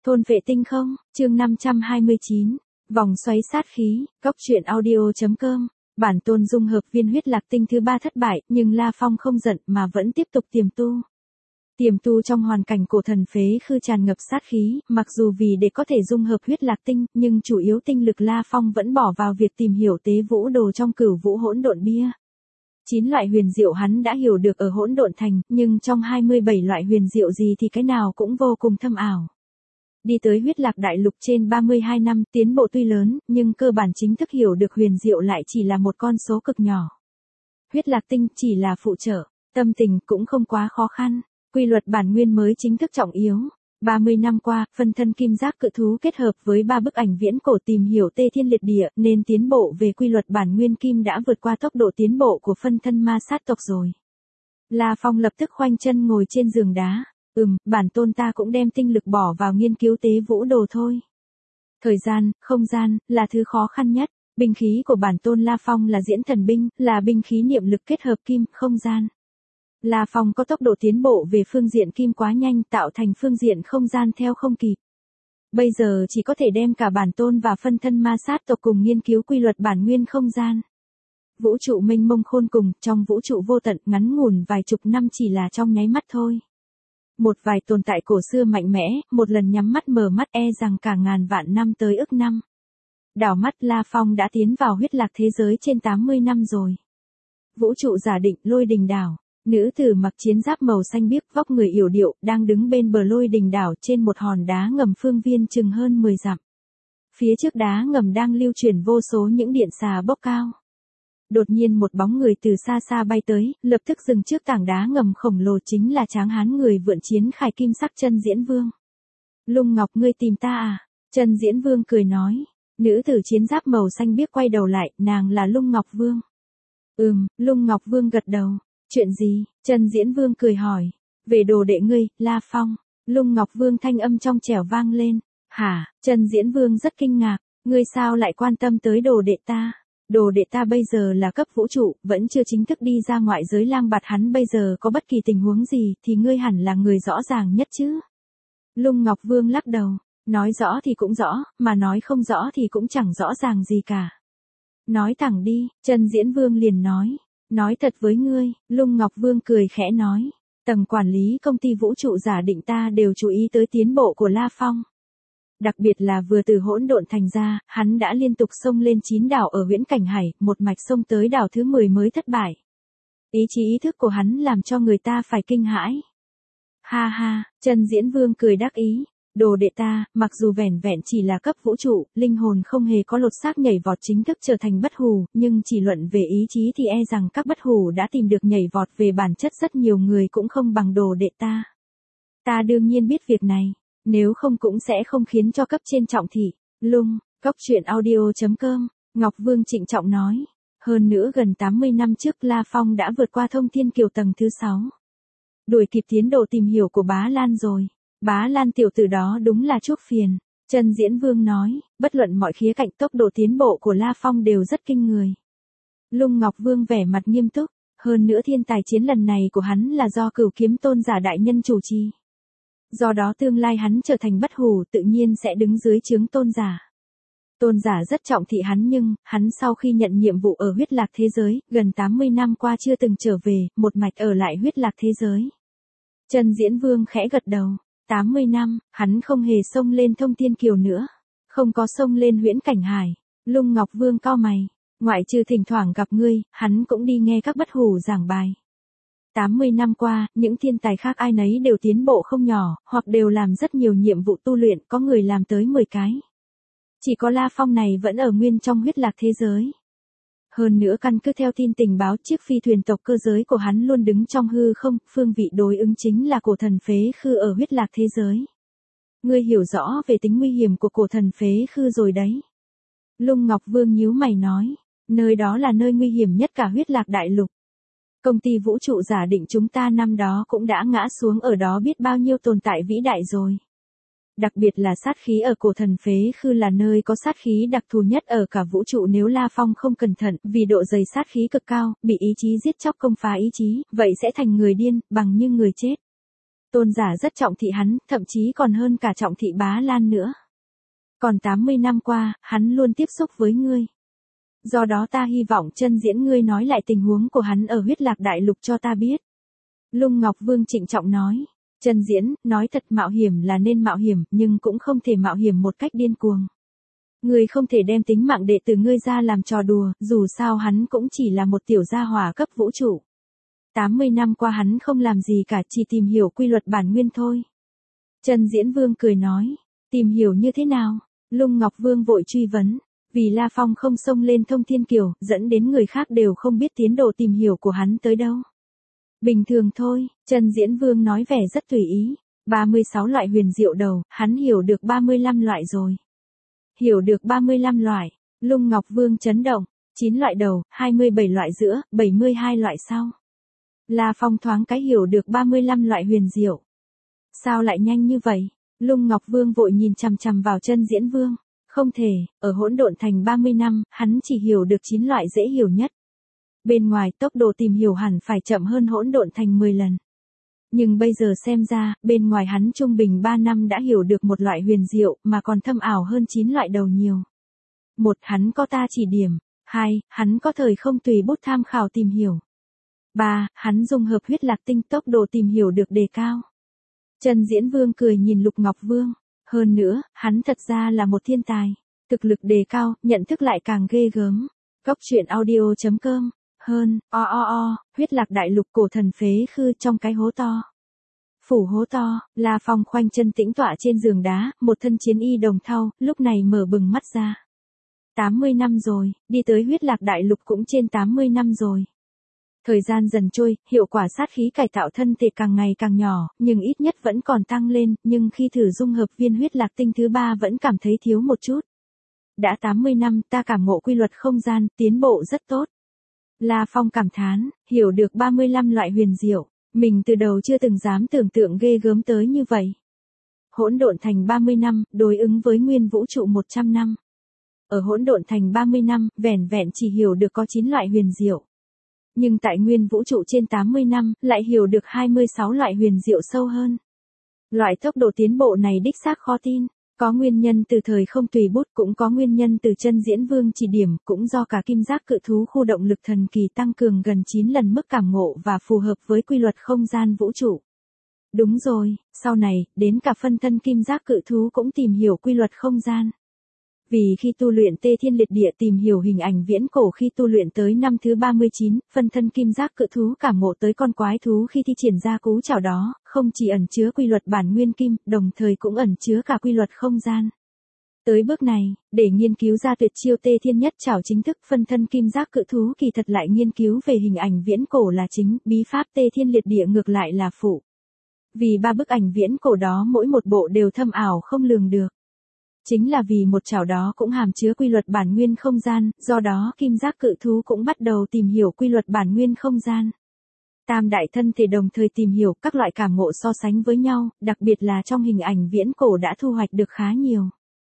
Thôn vệ tinh không, chương 529, vòng xoáy sát khí, góc truyện audio.com. Bản tôn dung hợp viên huyết lạc tinh thứ 3 thất bại, nhưng La Phong không giận mà vẫn tiếp tục tiềm tu. Tiềm tu trong hoàn cảnh cổ thần phế khư tràn ngập sát khí, mặc dù vì để có thể dung hợp huyết lạc tinh, nhưng chủ yếu tinh lực La Phong vẫn bỏ vào việc tìm hiểu tế vũ đồ trong Cửu Vũ Hỗn Độn Bia. 9 loại huyền diệu hắn đã hiểu được ở Hỗn Độn Thành, nhưng trong 27 loại huyền diệu gì thì cái nào cũng vô cùng thâm ảo. Đi tới huyết lạc đại lục trên 32 năm, tiến bộ tuy lớn, nhưng cơ bản chính thức hiểu được huyền diệu lại chỉ là một con số cực nhỏ. Huyết lạc tinh chỉ là phụ trợ, tâm tình cũng không quá khó khăn, quy luật bản nguyên mới chính thức trọng yếu. 30 năm qua, phân thân kim giác cự thú kết hợp với 3 bức ảnh viễn cổ tìm hiểu tê thiên liệt địa, nên tiến bộ về quy luật bản nguyên kim đã vượt qua tốc độ tiến bộ của phân thân ma sát tộc rồi. La Phong lập tức khoanh chân ngồi trên giường đá. Bản tôn ta cũng đem tinh lực bỏ vào nghiên cứu tế vũ đồ thôi. Thời gian, không gian, là thứ khó khăn nhất. Binh khí của bản tôn La Phong là diễn thần binh, là binh khí niệm lực kết hợp kim, không gian. La Phong có tốc độ tiến bộ về phương diện kim quá nhanh, tạo thành phương diện không gian theo không kịp. Bây giờ chỉ có thể đem cả bản tôn và phân thân ma sát tộc cùng nghiên cứu quy luật bản nguyên không gian. Vũ trụ mênh mông khôn cùng, trong vũ trụ vô tận, ngắn ngủn vài chục năm chỉ là trong nháy mắt thôi. Một vài tồn tại cổ xưa mạnh mẽ, một lần nhắm mắt mở mắt rằng cả ngàn vạn năm tới ức năm. Đảo mắt La Phong đã tiến vào huyết lạc thế giới trên 80 năm rồi. Vũ trụ giả định Lôi Đình đảo, nữ tử mặc chiến giáp màu xanh biếc vóc người yểu điệu, đang đứng bên bờ Lôi Đình đảo trên một hòn đá ngầm phương viên chừng hơn 10 dặm. Phía trước đá ngầm đang lưu chuyển vô số những điện xà bốc cao. Đột nhiên một bóng người từ xa xa bay tới, lập tức dừng trước tảng đá ngầm khổng lồ, chính là tráng hán người vượn chiến khải kim sắc Chân Diễn Vương. Lung Ngọc, ngươi tìm ta à? Chân Diễn Vương cười nói. Nữ tử chiến giáp màu xanh biếc quay đầu lại, nàng là Lung Ngọc Vương. Lung Ngọc Vương gật đầu. Chuyện gì? Chân Diễn Vương cười hỏi. Về đồ đệ ngươi, La Phong. Lung Ngọc Vương thanh âm trong trẻo vang lên. Hả? Chân Diễn Vương rất kinh ngạc. Ngươi sao lại quan tâm tới đồ đệ ta? Đồ đệ ta bây giờ là cấp vũ trụ, vẫn chưa chính thức đi ra ngoại giới lang bạt, hắn bây giờ có bất kỳ tình huống gì thì ngươi hẳn là người rõ ràng nhất chứ. Lung Ngọc Vương lắc đầu, nói rõ thì cũng rõ, mà nói không rõ thì cũng chẳng rõ ràng gì cả. Nói thẳng đi, Chân Diễn Vương liền nói thật với ngươi. Lung Ngọc Vương cười khẽ nói, tầng quản lý công ty vũ trụ giả định ta đều chú ý tới tiến bộ của La Phong. Đặc biệt là vừa từ Hỗn Độn Thành ra, hắn đã liên tục xông lên 9 đảo ở Viễn Cảnh Hải, một mạch xông tới đảo thứ 10 mới thất bại. Ý chí ý thức của hắn làm cho người ta phải kinh hãi. Ha ha, Chân Diễn Vương cười đắc ý. Đồ đệ ta, mặc dù vẻn vẹn chỉ là cấp vũ trụ, linh hồn không hề có lột xác nhảy vọt chính thức trở thành bất hủ, nhưng chỉ luận về ý chí thì rằng các bất hủ đã tìm được nhảy vọt về bản chất rất nhiều người cũng không bằng đồ đệ ta. Ta đương nhiên biết việc này. Nếu không cũng sẽ không khiến cho cấp trên trọng thị. Góc truyện audio.com. Ngọc Vương trịnh trọng nói. Hơn nữa gần 80 năm trước La Phong đã vượt qua thông thiên kiều tầng thứ 6. Đuổi kịp tiến độ tìm hiểu của Bá Lan rồi. Bá Lan tiểu tử đó đúng là chuốc phiền. Chân Diễn Vương nói, bất luận mọi khía cạnh tốc độ tiến bộ của La Phong đều rất kinh người. Lung Ngọc Vương vẻ mặt nghiêm túc. Hơn nữa thiên tài chiến lần này của hắn là do Cửu Kiếm Tôn giả đại nhân chủ trì. Do đó tương lai hắn trở thành bất hủ tự nhiên sẽ đứng dưới trướng tôn giả. Tôn giả rất trọng thị hắn, nhưng hắn sau khi nhận nhiệm vụ ở huyết lạc thế giới, gần 80 năm qua chưa từng trở về, một mạch ở lại huyết lạc thế giới. Chân Diễn Vương khẽ gật đầu. 80 năm, hắn không hề xông lên thông thiên kiều nữa. Không có xông lên Huyễn Cảnh Hải. Lung Ngọc Vương cau mày. Ngoại trừ thỉnh thoảng gặp ngươi, hắn cũng đi nghe các bất hủ giảng bài. 80 năm qua, những thiên tài khác ai nấy đều tiến bộ không nhỏ, hoặc đều làm rất nhiều nhiệm vụ tu luyện, có người làm tới 10 cái. Chỉ có La Phong này vẫn ở nguyên trong huyết lạc thế giới. Hơn nữa căn cứ theo tin tình báo, chiếc phi thuyền tộc cơ giới của hắn luôn đứng trong hư không, phương vị đối ứng chính là cổ thần phế khư ở huyết lạc thế giới. Ngươi hiểu rõ về tính nguy hiểm của cổ thần phế khư rồi đấy. Lung Ngọc Vương nhíu mày nói, nơi đó là nơi nguy hiểm nhất cả huyết lạc đại lục. Công ty vũ trụ giả định chúng ta năm đó cũng đã ngã xuống ở đó biết bao nhiêu tồn tại vĩ đại rồi. Đặc biệt là sát khí ở cổ thần phế khư là nơi có sát khí đặc thù nhất ở cả vũ trụ, nếu La Phong không cẩn thận, vì độ dày sát khí cực cao, bị ý chí giết chóc công phá ý chí, vậy sẽ thành người điên, bằng như người chết. Tôn giả rất trọng thị hắn, thậm chí còn hơn cả trọng thị Bá Lan nữa. Còn 80 năm qua, hắn luôn tiếp xúc với ngươi. Do đó ta hy vọng Chân Diễn ngươi nói lại tình huống của hắn ở Huyết Lạc Đại Lục cho ta biết. Lung Ngọc Vương trịnh trọng nói. Chân Diễn, nói thật mạo hiểm là nên mạo hiểm, nhưng cũng không thể mạo hiểm một cách điên cuồng. Ngươi không thể đem tính mạng đệ tử ngươi ra làm trò đùa, dù sao hắn cũng chỉ là một tiểu gia hỏa cấp vũ trụ. 80 năm qua hắn không làm gì cả, chỉ tìm hiểu quy luật bản nguyên thôi. Chân Diễn Vương cười nói, tìm hiểu như thế nào? Lung Ngọc Vương vội truy vấn, vì La Phong không xông lên Thông Thiên Kiều, dẫn đến người khác đều không biết tiến độ tìm hiểu của hắn tới đâu. Bình thường thôi, Chân Diễn Vương nói vẻ rất tùy ý, 36 loại huyền diệu đầu, hắn hiểu được 35 loại rồi. Hiểu được 35 loại, Lung Ngọc Vương chấn động, 9 loại đầu, 27 loại giữa, 72 loại sau. La Phong thoáng cái hiểu được 35 loại huyền diệu. Sao lại nhanh như vậy? Lung Ngọc Vương vội nhìn chằm chằm vào Chân Diễn Vương. Không thể, ở Hỗn Độn Thành 30 năm, hắn chỉ hiểu được 9 loại dễ hiểu nhất. Bên ngoài tốc độ tìm hiểu hẳn phải chậm hơn Hỗn Độn Thành 10 lần. Nhưng bây giờ xem ra, bên ngoài hắn trung bình 3 năm đã hiểu được một loại huyền diệu, mà còn thâm ảo hơn 9 loại đầu nhiều. 1. Hắn có ta chỉ điểm. 2. Hắn có thời không tùy bút tham khảo tìm hiểu. 3. Hắn dung hợp huyết lạc tinh, tốc độ tìm hiểu được đề cao. Chân Diễn Vương cười nhìn Lục Ngọc Vương. Hơn nữa, hắn thật ra là một thiên tài. Thực lực đề cao, nhận thức lại càng ghê gớm. Góc truyện audio.com. Hơn, huyết lạc đại lục cổ thần phế khư trong cái hố to. Phủ hố to, La Phong khoanh chân tĩnh tọa trên giường đá, một thân chiến y đồng thau, lúc này mở bừng mắt ra. 80 năm rồi, đi tới huyết lạc đại lục cũng trên 80 năm rồi. Thời gian dần trôi, hiệu quả sát khí cải tạo thân thể càng ngày càng nhỏ, nhưng ít nhất vẫn còn tăng lên, nhưng khi thử dung hợp viên huyết lạc tinh thứ 3 vẫn cảm thấy thiếu một chút. Đã 80 năm, ta cảm ngộ quy luật không gian, tiến bộ rất tốt. La Phong cảm thán, hiểu được 35 loại huyền diệu, mình từ đầu chưa từng dám tưởng tượng ghê gớm tới như vậy. Hỗn Độn Thành 30 năm, đối ứng với nguyên vũ trụ 100 năm. Ở Hỗn Độn Thành 30 năm, vẻn vẹn chỉ hiểu được có 9 loại huyền diệu. Nhưng tại nguyên vũ trụ trên 80 năm, lại hiểu được 26 loại huyền diệu sâu hơn. Loại tốc độ tiến bộ này đích xác khó tin. Có nguyên nhân từ thời không tùy bút, cũng có nguyên nhân từ Chân Diễn Vương chỉ điểm, cũng do cả kim giác cự thú khu động lực thần kỳ tăng cường gần 9 lần mức cảm ngộ và phù hợp với quy luật không gian vũ trụ. Đúng rồi, sau này, đến cả phân thân kim giác cự thú cũng tìm hiểu quy luật không gian. Vì khi tu luyện Tê Thiên Liệt Địa tìm hiểu hình ảnh viễn cổ khi tu luyện tới năm thứ 39, phân thân kim giác cự thú cảm ngộ tới con quái thú khi thi triển ra cú chảo đó, không chỉ ẩn chứa quy luật bản nguyên kim, đồng thời cũng ẩn chứa cả quy luật không gian. Tới bước này, để nghiên cứu ra tuyệt chiêu Tê Thiên Nhất Chảo chính thức, phân thân kim giác cự thú kỳ thật lại nghiên cứu về hình ảnh viễn cổ là chính, bí pháp Tê Thiên Liệt Địa ngược lại là phụ. Vì 3 bức ảnh viễn cổ đó mỗi một bộ đều thâm ảo không lường được. Chính là vì một chảo đó cũng hàm chứa quy luật bản nguyên không gian, do đó kim giác cự thú cũng bắt đầu tìm hiểu quy luật bản nguyên không gian. Tam đại thân thể đồng thời tìm hiểu các loại cảm ngộ so sánh với nhau, đặc biệt là trong hình ảnh viễn cổ đã thu hoạch được khá nhiều.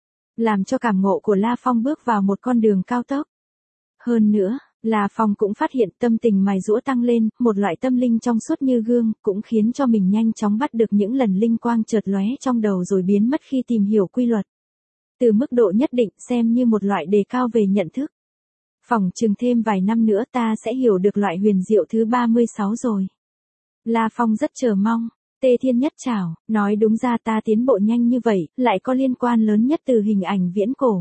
Làm cho cảm ngộ của La Phong bước vào một con đường cao tốc. Hơn nữa, La Phong cũng phát hiện tâm tình mài giũa tăng lên, một loại tâm linh trong suốt như gương, cũng khiến cho mình nhanh chóng bắt được những lần linh quang chợt lóe trong đầu rồi biến mất khi tìm hiểu quy luật. Từ mức độ nhất định xem như một loại đề cao về nhận thức. Phỏng chừng thêm vài năm nữa ta sẽ hiểu được loại huyền diệu thứ 36 rồi. La Phong rất chờ mong. Tê Thiên Nhất Chảo, nói đúng ra ta tiến bộ nhanh như vậy, lại có liên quan lớn nhất từ hình ảnh viễn cổ.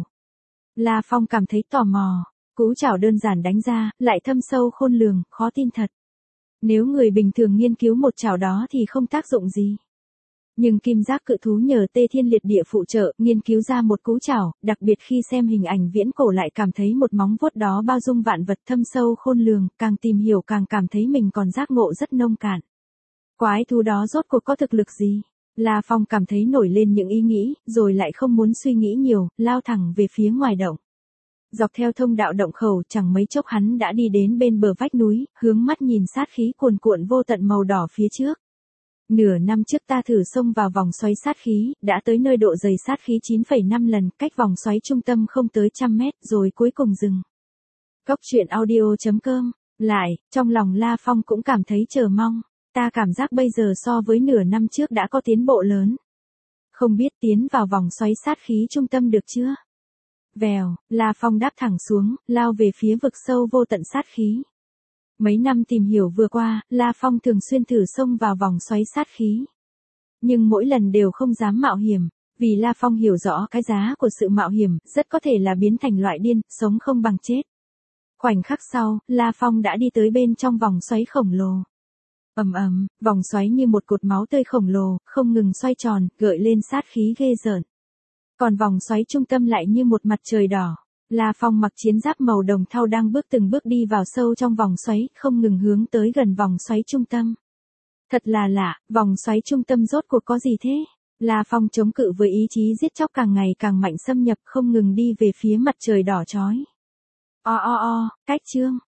La Phong cảm thấy tò mò. Cú chảo đơn giản đánh ra, lại thâm sâu khôn lường, khó tin thật. Nếu người bình thường nghiên cứu một chảo đó thì không tác dụng gì. Nhưng kim giác cự thú nhờ Tê Thiên Liệt Địa phụ trợ, nghiên cứu ra một cú chảo, đặc biệt khi xem hình ảnh viễn cổ lại cảm thấy một móng vuốt đó bao dung vạn vật thâm sâu khôn lường, càng tìm hiểu càng cảm thấy mình còn giác ngộ rất nông cạn. Quái thú đó rốt cuộc có thực lực gì? La Phong cảm thấy nổi lên những ý nghĩ, rồi lại không muốn suy nghĩ nhiều, lao thẳng về phía ngoài động. Dọc theo thông đạo động khẩu, chẳng mấy chốc hắn đã đi đến bên bờ vách núi, hướng mắt nhìn sát khí cuồn cuộn vô tận màu đỏ phía trước. Nửa năm trước ta thử xông vào vòng xoáy sát khí, đã tới nơi độ dày sát khí 9,5 lần, cách vòng xoáy trung tâm không tới 100 mét, rồi cuối cùng dừng. Góc truyện audio.com. Lại, trong lòng La Phong cũng cảm thấy chờ mong. ta cảm giác bây giờ so với nửa năm trước đã có tiến bộ lớn. Không biết tiến vào vòng xoáy sát khí trung tâm được chưa? Vèo, La Phong đáp thẳng xuống, lao về phía vực sâu vô tận sát khí. Mấy năm tìm hiểu vừa qua, La Phong thường xuyên thử xông vào vòng xoáy sát khí. Nhưng mỗi lần đều không dám mạo hiểm, vì La Phong hiểu rõ cái giá của sự mạo hiểm, rất có thể là biến thành loại điên, sống không bằng chết. Khoảnh khắc sau, La Phong đã đi tới bên trong vòng xoáy khổng lồ. Ầm ầm, vòng xoáy như một cột máu tươi khổng lồ, không ngừng xoay tròn, gợi lên sát khí ghê rợn. Còn vòng xoáy trung tâm lại như một mặt trời đỏ. La Phong mặc chiến giáp màu đồng thau đang từng bước đi vào sâu trong vòng xoáy, không ngừng hướng tới gần vòng xoáy trung tâm. Thật là lạ, vòng xoáy trung tâm rốt cuộc có gì thế? La Phong chống cự với ý chí giết chóc càng ngày càng mạnh xâm nhập, không ngừng đi về phía mặt trời đỏ chói. Cách chương